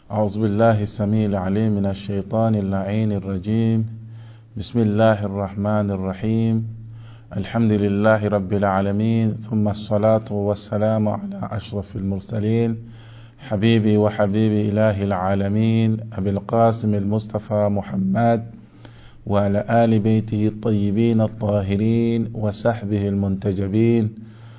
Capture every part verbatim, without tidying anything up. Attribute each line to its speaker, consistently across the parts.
Speaker 1: أعوذ بالله السميع العليم من الشيطان اللعين الرجيم. بسم الله الرحمن الرحيم. الحمد لله رب العالمين، ثم الصلاة والسلام على أشرف المرسلين حبيبي وحبيبي إله العالمين أبي القاسم المصطفى محمد وعلى آل بيته الطيبين الطاهرين وصحبه المنتجبين.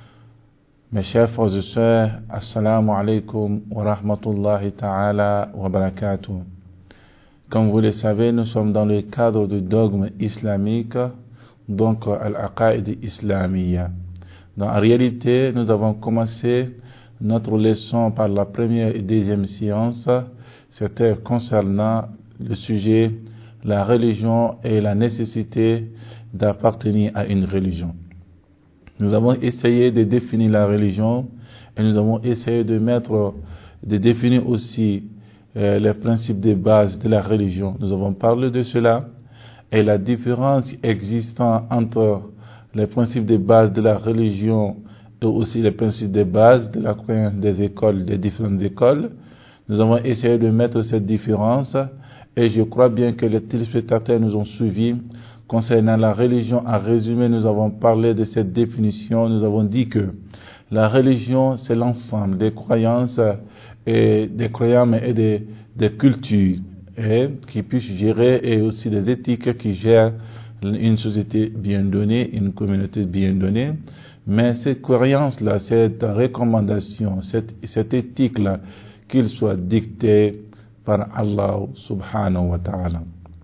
Speaker 1: Mes chers frères et sœurs, assalamu alaikum wa rahmatullahi ta'ala wa barakatuh. Comme vous le savez, nous sommes dans le cadre du dogme islamique, donc al-aqaïd islamiyya. En réalité, nous avons commencé notre leçon par la première et deuxième séance, c'était concernant le sujet, la religion et la nécessité d'appartenir à une religion. Nous avons essayé de définir la religion et nous avons essayé de mettre, de définir aussi euh, les principes de base de la religion. Nous avons parlé de cela et la différence existant entre les principes de base de la religion et aussi les principes de base de la croyance des écoles, des différentes écoles. Nous avons essayé de mettre cette différence et je crois bien que les téléspectateurs nous ont suivis. Concernant la religion, en résumé, nous avons parlé de cette définition. Nous avons dit que la religion, c'est l'ensemble des croyances et des croyants et des, des cultures et qui puissent gérer et aussi des éthiques qui gèrent une société bien donnée, une communauté bien donnée. Mais cette croyance-là, cette recommandation, cette, cette éthique-là, qu'il soit dictée par Allah subhanahu wa ta'ala.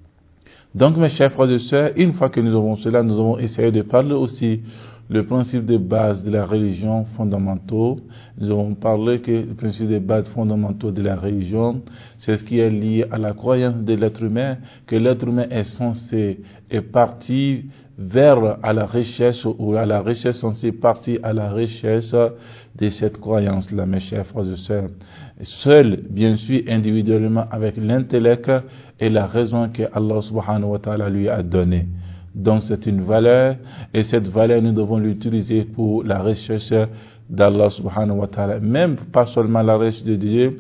Speaker 1: Donc, mes chers frères et sœurs, une fois que nous avons cela, nous avons essayé de parler aussi le principe de base de la religion fondamentaux. Nous avons parlé que le principe de base fondamentaux de la religion, c'est ce qui est lié à la croyance de l'être humain, que l'être humain est censé, est parti vers à la recherche, ou à la recherche censée partir à la recherche de cette croyance-là, mes chers frères et sœurs. Seul, bien sûr, individuellement, avec l'intellect et la raison que Allah subhanahu wa ta'ala lui a donnée. Donc c'est une valeur, et cette valeur nous devons l'utiliser pour la recherche d'Allah subhanahu wa ta'ala. Même pas seulement la recherche de Dieu,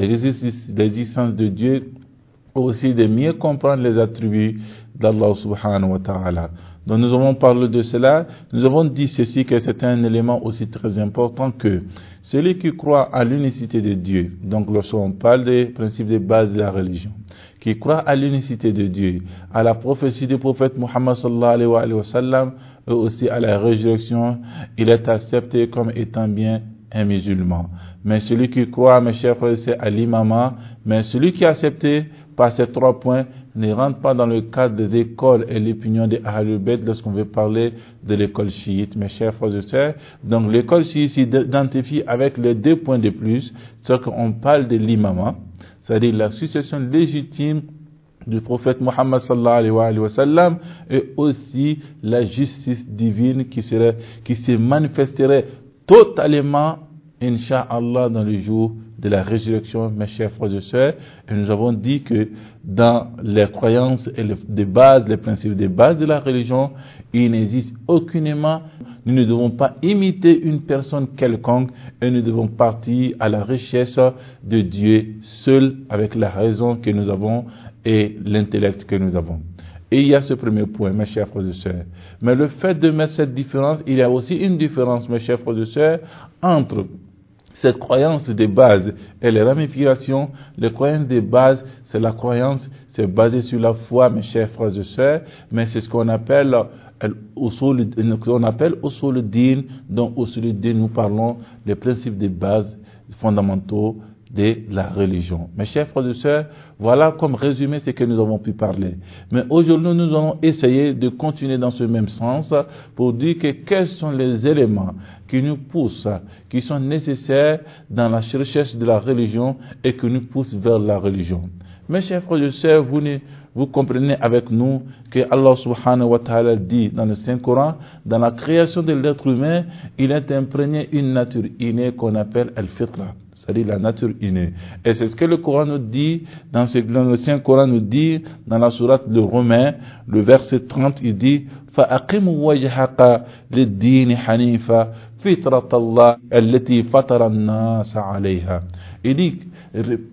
Speaker 1: l'existence de Dieu, aussi de mieux comprendre les attributs d'Allah subhanahu wa ta'ala. Donc nous avons parlé de cela, nous avons dit ceci, que c'est un élément aussi très important que celui qui croit à l'unicité de Dieu, donc lorsqu'on parle des principes de base de la religion, qui croit à l'unicité de Dieu, à la prophétie du prophète Muhammad sallallahu alayhi wa sallam, et aussi à la résurrection, il est accepté comme étant bien un musulman. Mais celui qui croit, mes chers frères, c'est à l'imama, mais celui qui est accepté par ces trois points ne rentre pas dans le cadre des écoles et l'opinion des Ahlul Bayt lorsqu'on veut parler de l'école chiite, mes chers frères et sœurs. Donc l'école chiite s'identifie avec les deux points de plus, c'est qu'on parle de l'imama, c'est-à-dire la succession légitime du prophète Muhammad sallallahu alayhi wa sallam, et aussi la justice divine qui serait, qui se manifesterait totalement, incha'Allah, dans le jour de la résurrection, mes chers frères et sœurs. Et nous avons dit que dans les croyances et les, de base, les principes de base de la religion, il n'existe aucunement, nous ne devons pas imiter une personne quelconque, et nous devons partir à la recherche de Dieu seul, avec la raison que nous avons et l'intellect que nous avons. Et il y a ce premier point, mes chers frères et sœurs. Mais le fait de mettre cette différence, il y a aussi une différence, mes chers frères et sœurs, entre cette croyance de base et les ramifications. Les croyances de base, c'est la croyance, c'est basé sur la foi, mes chers frères et sœurs, mais c'est ce qu'on appelle on appelle usul din. Donc usul din, nous parlons des principes de base fondamentaux de la religion. Mes chers frères et sœurs, voilà comme résumé ce que nous avons pu parler. Mais aujourd'hui, nous allons essayer de continuer dans ce même sens pour dire que quels sont les éléments qui nous poussent, qui sont nécessaires dans la recherche de la religion et qui nous poussent vers la religion. Mes chers frères et sœurs, vous, vous comprenez avec nous que Allah subhanahu wa ta'ala dit dans le Saint-Coran, dans la création de l'être humain, il est imprégné une nature innée qu'on appelle al-fitra, c'est-à-dire la nature innée. Et c'est ce que le Coran nous dit, dans, ce, dans le Saint-Coran nous dit, dans la sourate de Romains, le verset trente, il dit فَأَقِمُ وَجْهَكَ لِلدِّينِ حَنِيفًا فِطْرَةَ اللَّهِ الَّتِي فَطَرَ النَّاسَ عَلَيْهَا. Il dit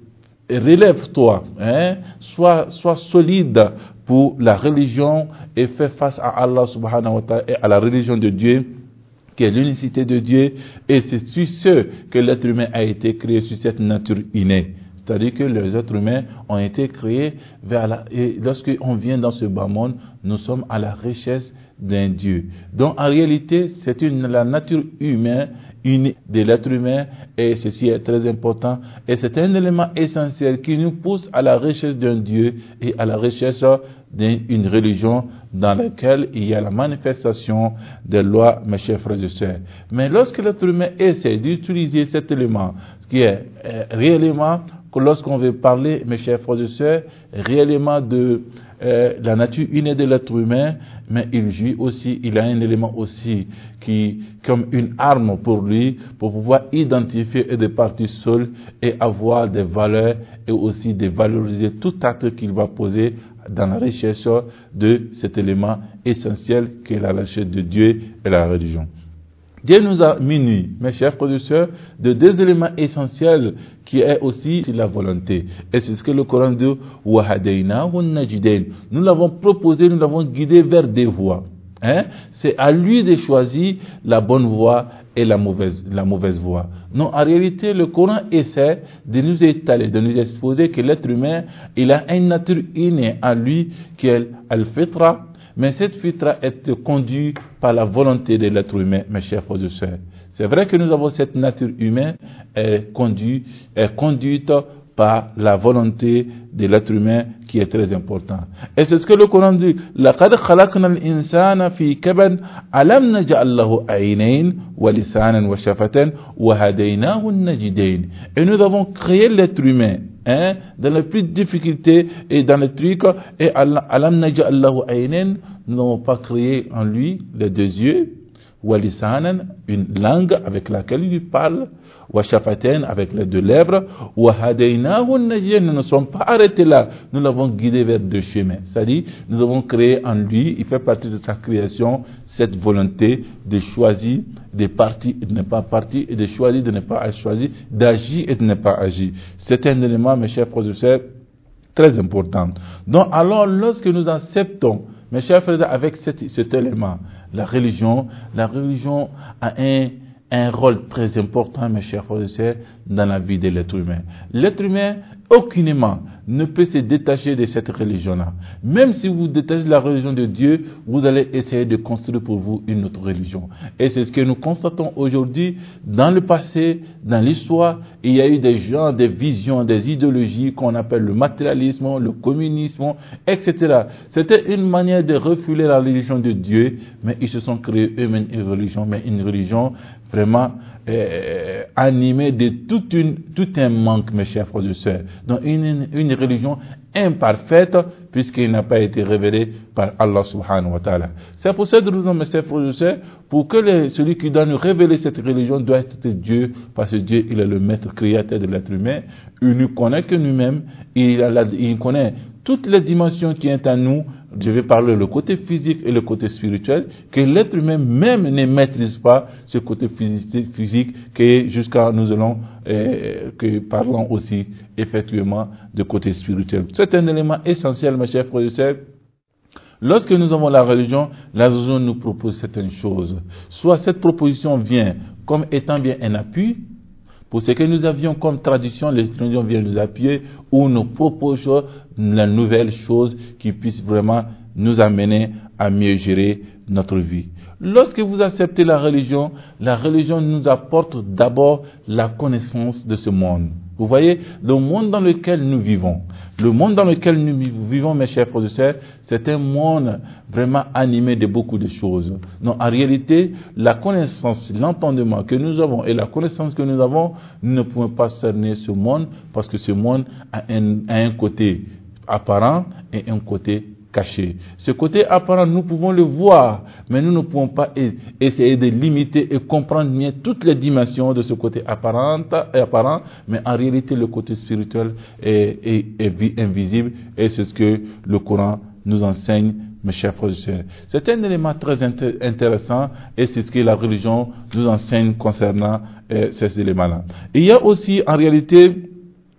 Speaker 1: relève-toi, hein, sois, sois solide pour la religion et fais face à Allah subhanahu wa ta'ala et à la religion de Dieu, qui est l'unicité de Dieu, et c'est sur ce que l'être humain a été créé, sur cette nature innée. C'est-à-dire que les êtres humains ont été créés vers la, et lorsqu'on vient dans ce bas monde, nous sommes à la richesse d'un Dieu. Donc en réalité, c'est une, la nature humaine, unie de l'être humain, et ceci est très important, et c'est un élément essentiel qui nous pousse à la richesse d'un Dieu et à la richesse d'une religion dans laquelle il y a la manifestation des lois, mes chers frères et sœurs. Mais lorsque l'être humain essaie d'utiliser cet élément, ce qui est euh, réellement, que lorsqu'on veut parler, mes chers frères et sœurs, réellement de euh, la nature innée de l'être humain, mais il jouit aussi, il a un élément aussi qui, comme une arme pour lui, pour pouvoir identifier et de partir seul et avoir des valeurs et aussi de valoriser tout acte qu'il va poser dans la recherche de cet élément essentiel qu'est la recherche de Dieu et la religion. Dieu nous a munis, mes chers frères et sœurs, de deux éléments essentiels qui est aussi la volonté. Et c'est ce que le Coran dit, وَهَدَيْنَاهُ النَّجْدَيْنِ. Nous l'avons proposé, nous l'avons guidé vers des voies. Hein? C'est à lui de choisir la bonne voie et la mauvaise, la mauvaise voie. Non, en réalité, le Coran essaie de nous étaler, de nous exposer que l'être humain, il a une nature innée en lui qui est al-fitra, mais cette fitra est conduite par la volonté de l'être humain, mes chers frères et sœurs. C'est vrai que nous avons cette nature humaine est conduite, est conduite par la volonté de l'être humain qui est très important. Et c'est ce que le Coran dit. لَقَدْ خَلَقْنَا الْإِنسَانَ فِي كَبَدٍ أَلَمْ نَجْعَلْ لَهُ عَيْنَيْنِ وَلِسَانًا وَشَفَتَيْنِ وَهَدَيْنَاهُ النَّجْدَيْنِ. Et nous avons créé l'être humain, hein, dans les plus difficultés et dans les trucs, et أَلَمْ نَجْعَلْ لَهُ عَيْنَيْنِ, nous n'avons pas créé en lui les deux yeux, وَلِسَانًا, une langue avec laquelle il parle, وَشَفَتَيْنِ, avec les deux lèvres, وَهَدَيْنَاهُ النَّجْدَيْنِ. Nous ne sommes pas arrêtés là, nous l'avons guidé vers deux chemins. C'est-à-dire, nous avons créé en lui, il fait partie de sa création, cette volonté de choisir, de partir et de ne pas partir, et de choisir, de ne pas choisir, d'agir et de ne pas agir. C'est un élément, mes chers frères et sœurs, très important. Donc, alors, lorsque nous acceptons, mes chers frères, avec cet, cet élément, la religion, la religion a un, un rôle très important, mes chers frères et sœurs, dans la vie de l'être humain. L'être humain, aucunement, ne peut se détacher de cette religion-là. Même si vous détachez de la religion de Dieu, vous allez essayer de construire pour vous une autre religion. Et c'est ce que nous constatons aujourd'hui. Dans le passé, dans l'histoire, il y a eu des gens, des visions, des idéologies qu'on appelle le matérialisme, le communisme, et cetera. C'était une manière de refouler la religion de Dieu, mais ils se sont créés eux-mêmes une religion, mais une religion vraiment euh, animée de toute une, tout un manque, mes chers frères et sœurs. Donc une, une religion imparfaite, puisqu'il n'a pas été révélé par Allah subhanahu wa ta'ala. C'est pour cette raison, mes chers frères et sœurs, pour que les, celui qui doit nous révéler cette religion doit être Dieu, parce que Dieu, il est le maître créateur de l'être humain. Il ne connaît que nous-mêmes, il, a la, il connaît toutes les dimensions qui sont en nous. Je vais parler le côté physique et le côté spirituel, que l'être humain même ne maîtrise pas ce côté physique, physique que jusqu'à nous allons, euh, que parlons aussi effectivement de côté spirituel. C'est un élément essentiel, mes chers frères et sœurs. Lorsque nous avons la religion, la religion nous propose certaines choses. Soit cette proposition vient comme étant bien un appui, pour ce que nous avions comme tradition, les religions viennent nous appuyer, ou nous proposent la nouvelle chose qui puisse vraiment nous amener à mieux gérer notre vie. Lorsque vous acceptez la religion, la religion nous apporte d'abord la connaissance de ce monde. Vous voyez, le monde dans lequel nous vivons, le monde dans lequel nous vivons, mes chers frères et sœurs, c'est un monde vraiment animé de beaucoup de choses. Donc, en réalité, la connaissance, l'entendement que nous avons et la connaissance que nous avons, nous ne pouvons pas cerner ce monde parce que ce monde a un, a un côté apparent et un côté caché. Ce côté apparent, nous pouvons le voir, mais nous ne pouvons pas essayer de limiter et comprendre bien toutes les dimensions de ce côté apparent, apparent mais en réalité, le côté spirituel est, est, est invisible et c'est ce que le Coran nous enseigne, mes chers frères et sœurs. C'est un élément très intér- intéressant et c'est ce que la religion nous enseigne concernant euh, ces éléments-là. Il y a aussi, en réalité,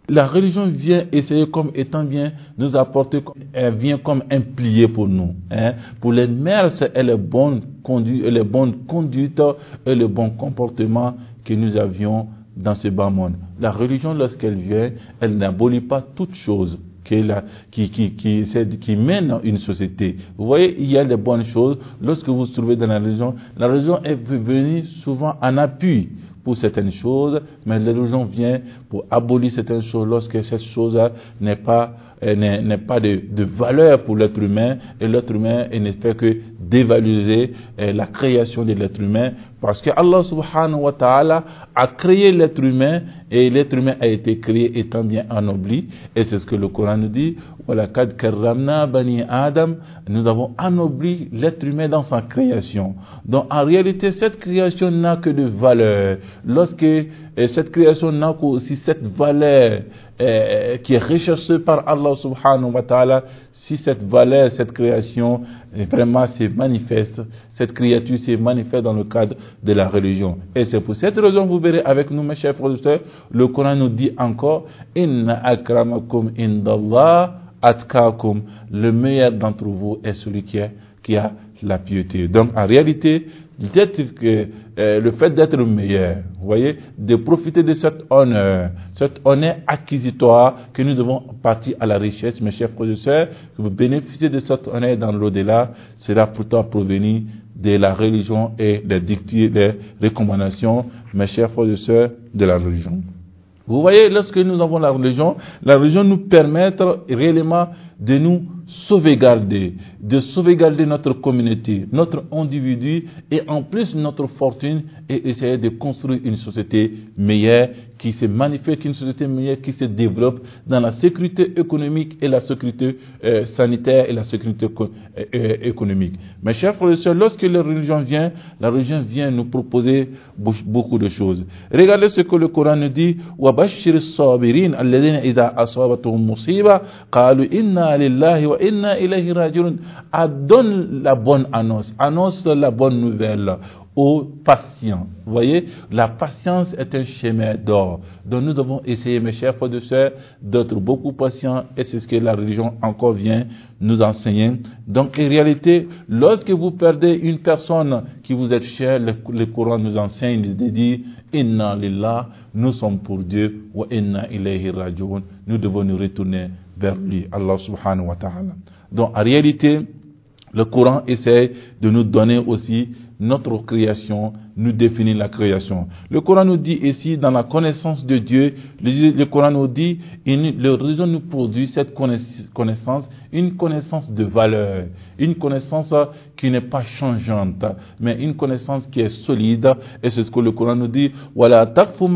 Speaker 1: La religion vient essayer comme étant bien nous apporter, elle vient comme un plié pour nous. Hein. Pour les mœurs et les bonnes conduites, les bonnes conduites et le bon comportement que nous avions dans ce bas monde. La religion, lorsqu'elle vient, elle n'abolit pas toute chose qui, la, qui, qui, qui, qui mène une société. Vous voyez, il y a des bonnes choses. Lorsque vous vous trouvez dans la religion, la religion est venue souvent en appui pour certaines choses, mais la religion vient pour abolir certaines choses lorsque cette chose n'est pas, n'est, n'est pas de, de valeur pour l'être humain, et l'être humain ne fait que dévaloriser la création de l'être humain, parce que Allah subhanahu wa ta'ala a créé l'être humain, et l'être humain a été créé étant bien anobli, et c'est ce que le Coran nous dit, وَلَقَدْ كَرَّمْنَا بَنِي آدَمَ, nous avons anobli l'être humain dans sa création. Donc en réalité, cette création n'a que de valeur. Lorsque et cette création n'a aussi cette valeur euh, qui est recherchée par Allah subhanahu wa ta'ala, si cette valeur, cette création vraiment se manifeste, cette créature se manifeste dans le cadre de la religion. Et c'est pour cette raison, vous verrez avec nous, mes chers frères et sœurs, le Coran nous dit encore, Inna akramakum indallah atkakum, le meilleur d'entre vous est celui qui, est, qui a la piété. Donc en réalité, d'être que euh, le fait d'être le meilleur, vous voyez, de profiter de cet honneur, cet honneur acquisitoire que nous devons partir à la richesse, mes chers frères et sœurs, que vous bénéficiez de cet honneur dans l'au-delà, sera pourtant provenir de la religion et des dictées, des recommandations, mes chers frères et sœurs, de la religion. Vous voyez, lorsque nous avons la religion, la religion nous permet réellement de nous sauvegarder, de sauvegarder notre communauté, notre individu et en plus notre fortune et essayer de construire une société meilleure qui se manifeste, une société meilleure qui se développe dans la sécurité économique et la sécurité euh, sanitaire et la sécurité euh, euh, économique. Mes chers frères et sœurs, lorsque la religion vient, la religion vient nous proposer beaucoup de choses. Regardez ce que le Coran nous dit, وَبَشِّرِ الصَّابِرِينَ الَّذِينَ إِذَا أَصَابَتْهُمْ مُصِيبَةٌ قَالُوا إِنَّا لِلَّهِ وَإِنَّا إِلَيْهِ رَاجِعُونَ. Donne la bonne annonce, annonce la bonne nouvelle aux patients. Vous voyez, la patience est un chemin d'or. Donc nous devons essayer, mes chers frères et sœurs, d'être beaucoup patients, et c'est ce que la religion encore vient nous enseigner. Donc en réalité, lorsque vous perdez une personne qui vous est chère, le, le Coran nous enseigne de dire Inna lillah, nous sommes pour Dieu, wa inna ilayhi raji'un, nous devons nous retourner vers lui, Allah subhanahu wa ta'ala. Donc en réalité, le Coran essaie de nous donner aussi notre création, nous définit la création. Le Coran nous dit ici, dans la connaissance de Dieu, le, le Coran nous dit, le religion nous produit cette connaissance, une connaissance de valeur, une connaissance qui n'est pas changeante, mais une connaissance qui est solide, et c'est ce que le Coran nous dit, voilà,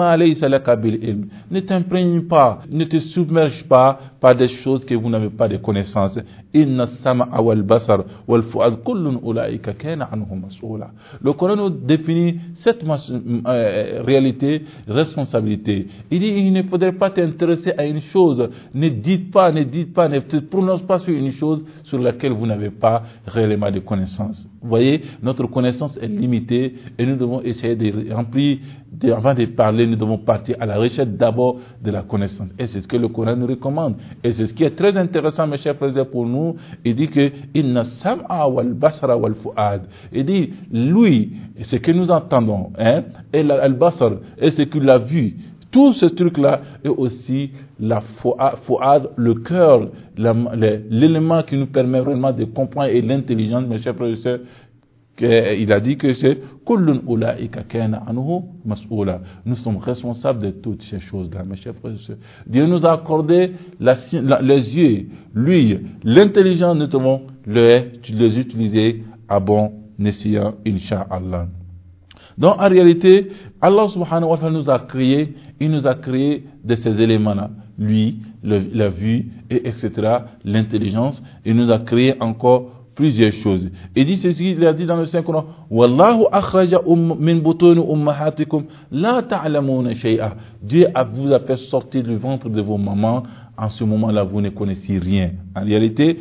Speaker 1: ne t'imprègne pas, ne te submerge pas par des choses que vous n'avez pas de connaissance. Inna sama'a wal basar wal fu'ad kullun ulaika kana anhu mas'ula. Le Coran nous définit cette euh, réalité, responsabilité. Il dit, il ne faudrait pas t'intéresser à une chose. Ne dites pas, ne dites pas, ne te prononce pas sur une chose sur laquelle vous n'avez pas réellement de connaissance. Vous voyez, notre connaissance est limitée et nous devons essayer de remplir, de, avant de parler, nous devons partir à la recherche d'abord de la connaissance. Et c'est ce que le Coran nous recommande. Et c'est ce qui est très intéressant, mes chers frères, pour nous. Il dit que inna sam'a wal basara wal fu'ad. Il dit, lui, ce que nous entendons, hein, et al-basar, et ce qu'il a vu, tout ce truc-là est aussi la fu'ad, le cœur, l'élément qui nous permet vraiment de comprendre, et l'intelligence, mes chers frères et sœurs. Il a dit que c'est kullun ulaika kana anhu mas'ula. Nous sommes responsables de toutes ces choses-là, mes chers frères et sœurs. Dieu nous a accordé la, la, les yeux, l'huile, l'intelligence. Nous devons les, les utiliser à bon escient, incha'Allah. Donc en réalité, Allah subhanahu wa ta'ala nous a créé, il nous a créé de ces éléments-là, lui, le, la vue, et etc., l'intelligence. Il nous a créé encore plusieurs choses. Il dit ceci, il a dit dans le Saint-Coran, Wallahu akhraja min butuni ummahatikum la ta'lamuna shay'a. Dieu vous a fait sortir du ventre de vos mamans en ce moment-là, vous ne connaissez rien. En réalité,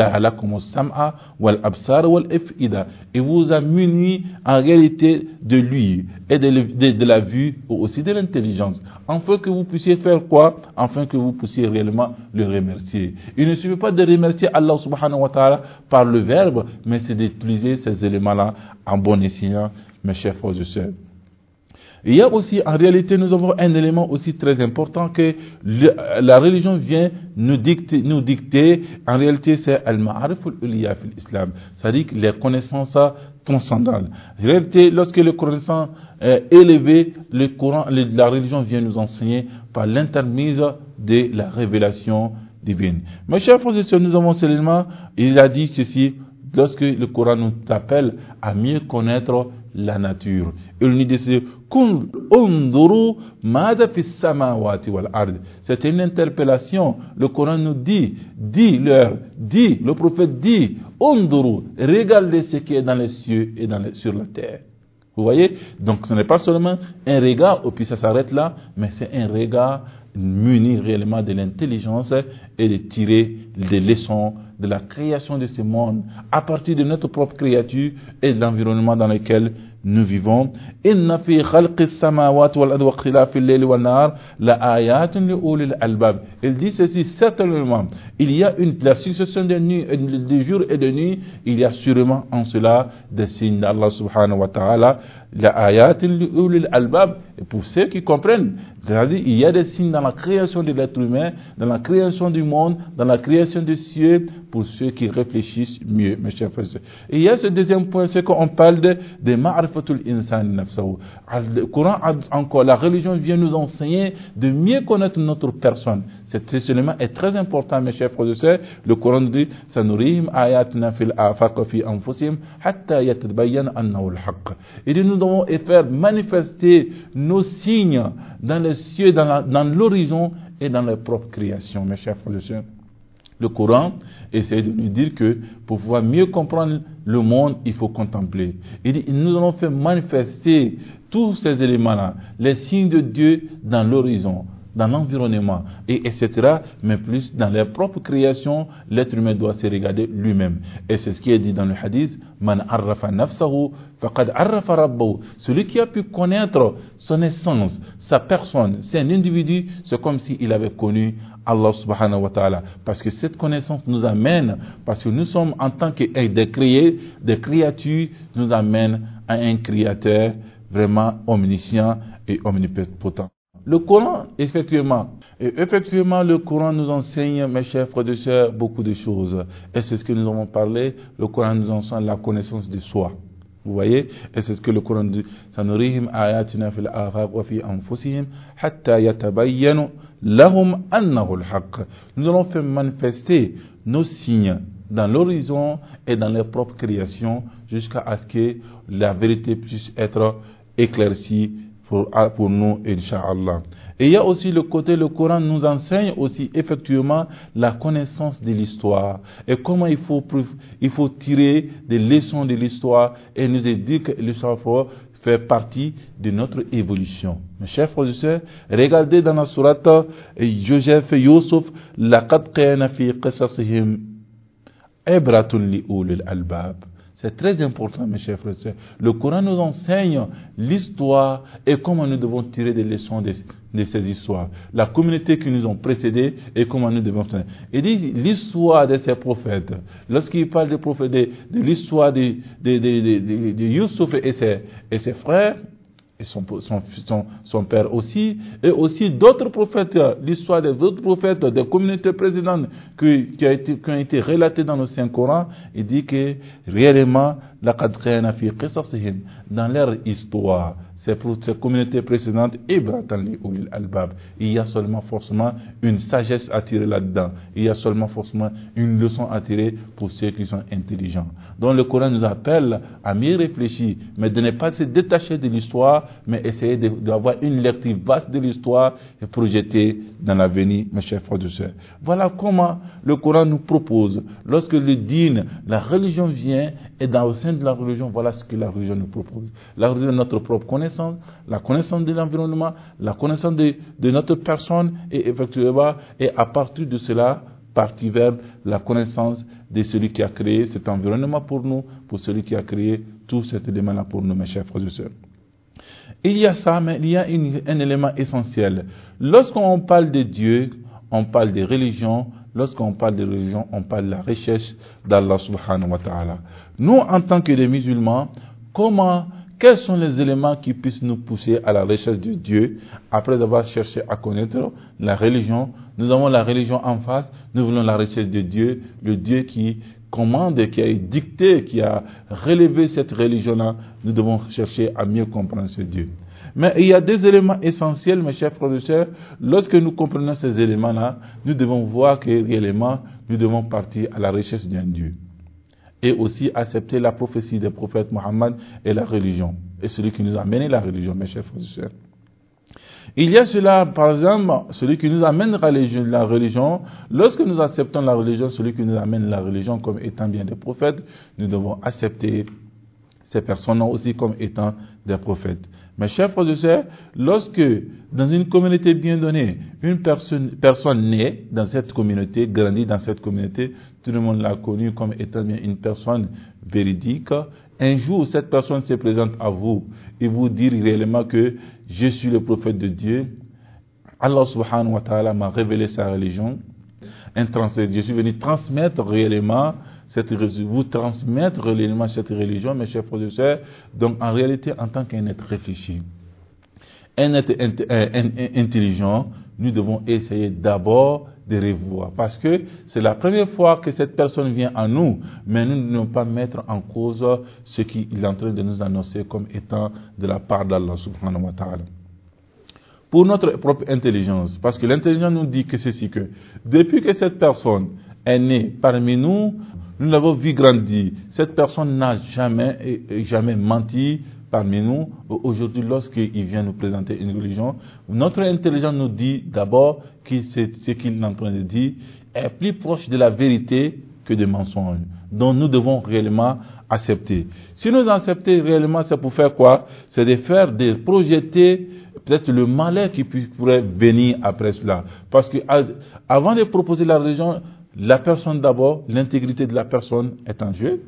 Speaker 1: il vous a muni en réalité de lui et de, de, de la vue, aussi de l'intelligence, afin que vous puissiez faire quoi? Afin que vous puissiez réellement le remercier. Il ne suffit pas de remercier Allah subhanahu wa ta'ala par le verbe, mais c'est d'utiliser ces éléments-là en bon escient, mes chers frères et sœurs. Il y a aussi, en réalité, nous avons un élément aussi très important que le, la religion vient nous dicter, nous dicter. En réalité, c'est al-ma'arif al-uliya fil islam, c'est-à-dire les connaissances transcendantales. En réalité, lorsque le connaissance est élevé, le Coran, la religion vient nous enseigner par l'intermise de la révélation divine. Mes chers frères et sœurs, nous avons ce élément. Il a dit ceci, lorsque le Coran nous appelle à mieux connaître la nature. Il nous dit c'est une interpellation. Le Coran nous dit, dit leur, dit, le prophète dit, Unduru, regardez ce qui est dans les cieux et dans les, sur la terre. Vous voyez? Donc ce n'est pas seulement un regard, et puis ça s'arrête là, mais c'est un regard muni réellement de l'intelligence et de tirer des leçons de la création de ce monde à partir de notre propre créature et de l'environnement dans lequel nous vivons. Inna fi khalqis samawati wal ardi wa ikhtilafil layli wan nahar la ayatin li ulil albab. Il dit ceci, certainement, il y a une la succession des nuits, des jours et des nuits, il y a sûrement en cela des signes d'Allah subhanahu wa ta'ala, la ayatin li ulil albab. Et pour ceux qui comprennent, c'est-à-dire il y a des signes dans la création de l'être humain, dans la création du monde, dans la création des cieux, pour ceux qui réfléchissent mieux, mes chers frères. Et il y a ce deuxième point, c'est qu'on parle de, de ma'rifatul insan nafsahu. Le Coran, encore, la religion vient nous enseigner de mieux connaître notre personne. Cet élément est très important, mes chers frères et sœurs. Le Coran nous dit, sanurihim ayatina fil afaq fi anfusihim hatta yatabayyana annahu al-haqq. Et nous devons faire manifester nos signes dans les cieux, dans, la, dans l'horizon et dans leur propre création, mes chers frères et sœurs. Le Coran essaie de nous dire que pour pouvoir mieux comprendre le monde, il faut contempler. Il dit, nous allons faire manifester tous ces éléments-là, les signes de Dieu dans l'horizon, dans l'environnement, et etc. Mais plus dans leur propre création, l'être humain doit se regarder lui-même. Et c'est ce qui est dit dans le hadith, Man arrafa nafsahu faqad arrafa rabbahu. Celui qui a pu connaître son essence, sa personne, c'est un individu, c'est comme s'il avait connu Allah subhanahu wa ta'ala. Parce que cette connaissance nous amène, parce que nous sommes en tant que des créés, des créatures, nous amène à un créateur vraiment omniscient et omnipotent. Le Coran, effectivement, et effectivement, le Coran nous enseigne, mes chers frères et sœurs, beaucoup de choses. Et c'est ce que nous avons parlé. Le Coran nous enseigne la connaissance de soi. Vous voyez? Et c'est ce que le Coran dit. Sanurihim ayatina fil afaq wa fi anfusihim hatta yatabayyanu lahum annahu al-haqq. Nous allons faire manifester nos signes dans l'horizon et dans leur propre création jusqu'à ce que la vérité puisse être éclaircie Pour, pour nous, Inch'Allah. Et il y a aussi le côté, le Coran nous enseigne aussi effectivement la connaissance de l'histoire et comment il faut, il faut tirer des leçons de l'histoire et nous dit que l'histoire fait partie de notre évolution. Mes chers frères et sœurs, regardez dans la sourate Joseph et Yusuf, laqad kana fi qasasihim ibratun li ulil albab. C'est très important, mes chers frères et sœurs. Le Coran nous enseigne l'histoire et comment nous devons tirer des leçons de, de ces histoires. La communauté qui nous ont précédés et comment nous devons faire. Il dit l'histoire de ces prophètes. Lorsqu'il parle des prophètes, de, de l'histoire de, de, de, de, de, de Youssouf et ses, et ses frères, et son, son, son, son père aussi, et aussi d'autres prophètes, l'histoire des autres prophètes, des communautés précédentes qui, qui, a été, qui ont été relatées dans le Saint-Coran, il dit que réellement, laqad kana fi qisasihim, dans leur histoire, c'est pour ces communautés précédentes, ibratan li ulil albab. Il y a seulement forcément une sagesse à tirer là-dedans. Il y a seulement forcément une leçon à tirer pour ceux qui sont intelligents. Donc le Coran nous appelle à mieux réfléchir, mais de ne pas se détacher de l'histoire, mais essayer d'avoir une lecture vaste de l'histoire et projeter dans l'avenir, mes chers frères et sœurs. Voilà comment le Coran nous propose, lorsque le dîn, la religion vient Et dans, au sein de la religion, voilà ce que la religion nous propose. La religion est notre propre connaissance, la connaissance de l'environnement, la connaissance de, de notre personne, et effectivement, et à partir de cela, partir vers la connaissance de celui qui a créé cet environnement pour nous, pour celui qui a créé tout cet élément-là pour nous, mes chers frères et sœurs. Il y a ça, mais il y a une, un élément essentiel. Lorsqu'on parle de Dieu, on parle de religion. Lorsqu'on parle de religion, on parle de la recherche d'Allah subhanahu wa ta'ala. Nous, en tant que des musulmans, comment, quels sont les éléments qui puissent nous pousser à la recherche de Dieu après avoir cherché à connaître la religion? Nous avons la religion en face, nous voulons la recherche de Dieu, le Dieu qui commande, qui a dicté, qui a relevé cette religion-là. Nous devons chercher à mieux comprendre ce Dieu. Mais il y a des éléments essentiels, mes chers frères et sœurs. Lorsque nous comprenons ces éléments-là, nous devons voir que réellement, nous devons partir à la recherche d'un Dieu. Et aussi accepter la prophétie des prophètes Mohammed et la religion. Et celui qui nous a amené la religion, mes chers frères et sœurs. Il y a cela, par exemple, celui qui nous amène la religion. Lorsque nous acceptons la religion, celui qui nous amène la religion comme étant bien des prophètes, nous devons accepter ces personnes aussi comme étant des prophètes. Mes chers frères et sœurs, lorsque dans une communauté bien donnée, une personne, personne naît dans cette communauté, grandit dans cette communauté, tout le monde l'a connue comme étant bien une personne véridique. Un jour, cette personne se présente à vous et vous dit réellement que je suis le prophète de Dieu. Allah subhanahu wa ta'ala m'a révélé sa religion. Je suis venu transmettre réellement cette vous transmettre réellement cette religion, mes chers frères et sœurs. Donc, en réalité, en tant qu'un être réfléchi, un être intelligent, nous devons essayer d'abord de revoir. Parce que c'est la première fois que cette personne vient à nous, mais nous ne devons pas mettre en cause ce qu'il est en train de nous annoncer comme étant de la part d'Allah subhanahu wa ta'ala. Pour notre propre intelligence, parce que l'intelligence nous dit que ceci, que depuis que cette personne est née parmi nous, nous l'avons vu grandir. Cette personne n'a jamais, jamais menti parmi nous. Aujourd'hui, lorsqu'il vient nous présenter une religion, notre intelligence nous dit d'abord que ce qu'il est en train de dire est plus proche de la vérité que des mensonges, dont nous devons réellement accepter. Si nous acceptons réellement, c'est pour faire quoi? C'est de faire, de projeter peut-être le malheur qui pourrait venir après cela. Parce que avant de proposer la religion, la personne d'abord, l'intégrité de la personne est en jeu.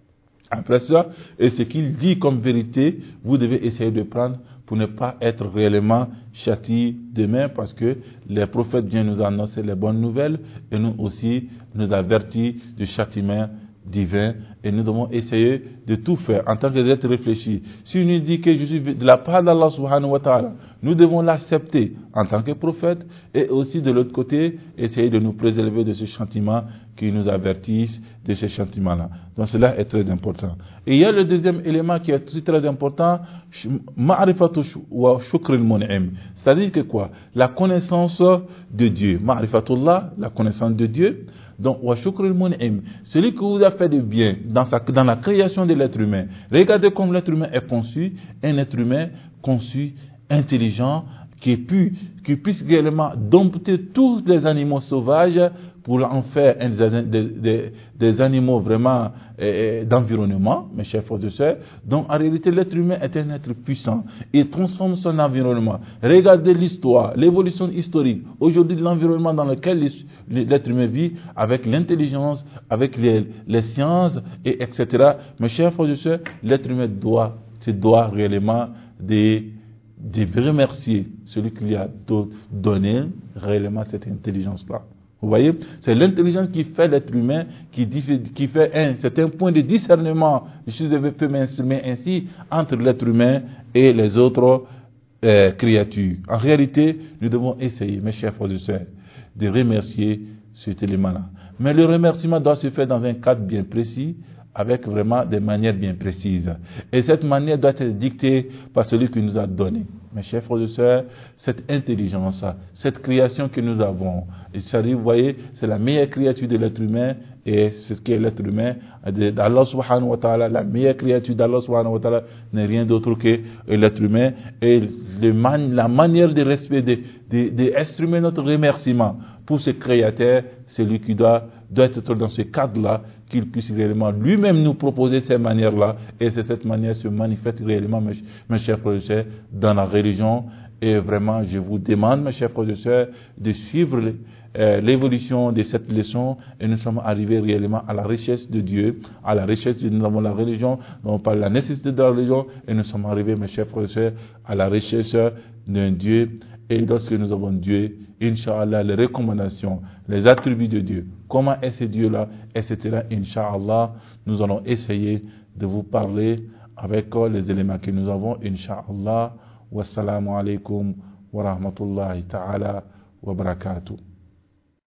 Speaker 1: Après ça, et ce qu'il dit comme vérité, vous devez essayer de prendre pour ne pas être réellement châtié demain, parce que les prophètes viennent nous annoncer les bonnes nouvelles et nous aussi nous avertir du châtiment divin, et nous devons essayer de tout faire en tant qu'être réfléchi. Si on nous dit que je suis de la part d'Allah subhanahu wa ta'ala, nous devons l'accepter en tant que prophète, et aussi de l'autre côté, essayer de nous préserver de ce châtiment qui nous avertissent de ce châtiment-là. Donc cela est très important. Et il y a le deuxième élément qui est aussi très important, ma'rifatu wa shukr al-mun'im. C'est-à-dire que quoi? La connaissance de Dieu. Ma'rifatullah, la connaissance de Dieu. Donc, wa shukr al-mun'im, celui qui vous a fait du bien dans, sa, dans la création de l'être humain. Regardez comme l'être humain est conçu, un être humain conçu, intelligent, qui, pu, qui puisse réellement dompter tous les animaux sauvages pour en faire un, des, des, des animaux vraiment euh, d'environnement, mes chers frères et sœurs. Donc, en réalité, l'être humain est un être puissant. Il transforme son environnement. Regardez l'histoire, l'évolution historique. Aujourd'hui, l'environnement dans lequel l'être humain vit, avec l'intelligence, avec les, les sciences, et etc. Mes chers frères et sœurs, l'être humain doit, se doit réellement de, de remercier celui qui lui a donné réellement cette intelligence-là. Vous voyez, c'est l'intelligence qui fait l'être humain, qui, qui fait un certain point de discernement, si je peux m'exprimer ainsi, entre l'être humain et les autres euh, créatures. En réalité, nous devons essayer, mes chers frères et sœurs, de remercier cet élément-là. Mais le remerciement doit se faire dans un cadre bien précis, avec vraiment des manières bien précises. Et cette manière doit être dictée par celui qui nous a donné. Mes chers frères et sœurs, cette intelligence, cette création que nous avons, et vous voyez, c'est la meilleure créature de l'être humain, et c'est ce qu'est l'être humain d'Allah subhanahu wa ta'ala. La meilleure créature d'Allah subhanahu wa ta'ala n'est rien d'autre que l'être humain, et le man, la manière de respect, de, de, de exprimer notre remerciement pour ce créateur, c'est lui qui doit, doit être dans ce cadre-là, qu'il puisse réellement lui-même nous proposer ces manières-là, et c'est cette manière se manifeste réellement, mes, mes chers frères et sœurs, dans la religion. Et vraiment, je vous demande, mes chers frères et sœurs, de suivre euh, l'évolution de cette leçon, et nous sommes arrivés réellement à la richesse de Dieu, à la richesse de nous avons la religion, nous avons parlé de la nécessité de la religion, et nous sommes arrivés, mes chers frères et sœurs, à la richesse d'un Dieu. Et lorsque nous avons Dieu, Inch'Allah, les recommandations, les attributs de Dieu, comment est ce Dieu-là, et cetera, Inch'Allah, nous allons essayer de vous parler avec les éléments que nous avons, Inch'Allah. Wassalamu alaikum wa rahmatullahi ta'ala wa barakatuh.